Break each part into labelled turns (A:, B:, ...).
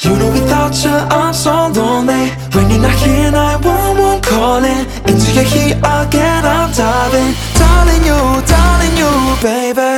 A: You know without you I'm so lonely. When you're not here 911 calling. Into your heat again I'm diving. Darling you, baby.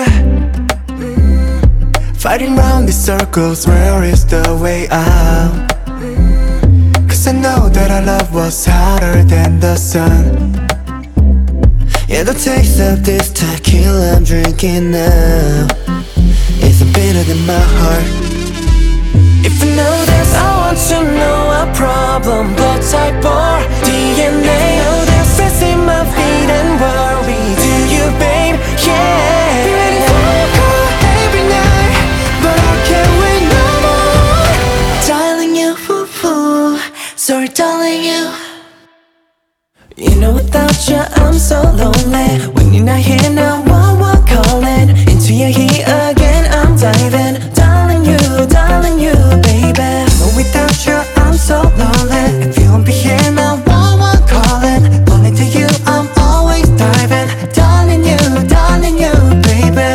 A: Fighting round these circles, where is the way out? Cause I know that our love was hotter than the sun. Yeah, the taste of this tequila I'm drinking now isn't bitter than my heart. If you know this, I want to know our problem. Blood type or DNA. Oh, there's stress in my feet and worry. Do you, babe? Yeah. Be ready for a call every night, but I can't wait no more. Darling you, sorry darling you. You know without you I'm so lonely. When you're not here now, one calling. Into your heat again I'm diving. Darling you, baby. No, without you I'm so lonely. If you won't be here now, one calling. Only to you I'm always diving. Darling you, baby.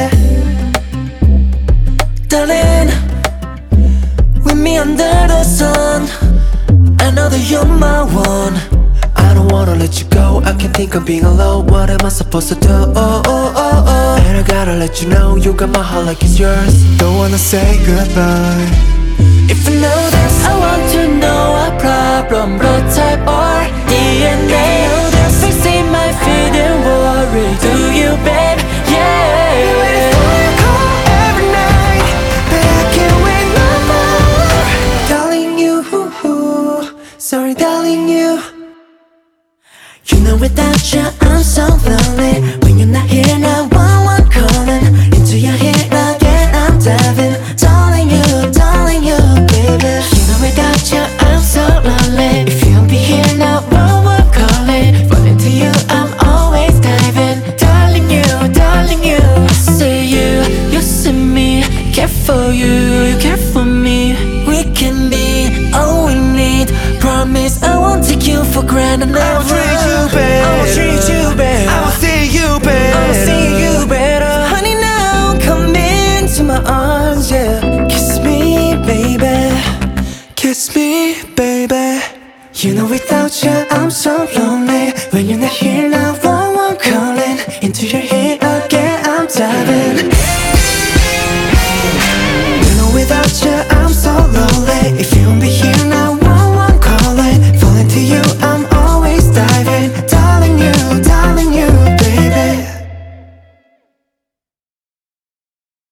A: Darling, with me under the sun, I know that you're my one. I don't wanna let you go, I can't think of being alone. What am I supposed to do? And I gotta let you know, you got my heart like it's yours. Don't wanna say goodbye. If you know this, I want to know our problem. Blood type or DNA. Oh, there's things in my feet and worry. Do you, babe? Yeah. Be ready for a call every night, but I can't wait no more. Darling you, sorry darling you. You know without you I'm so lonely. When you're not here now, one calling. Into your head again I'm diving. Darling you, baby. You know without you I'm so lonely. If you won't be here now, one calling. Falling to you I'm always diving. Darling you, say you see me. Care for you, you care for me. We can be all we need. Promise I won't take you for granted. I will treat you better. I will treat you better. I will see you better. I will see you better. Honey, now come into my arms, yeah. Kiss me, baby. Kiss me, baby. You know without you I'm so lonely. When you're not here now, one calling. Into your head again I'm diving. You know without you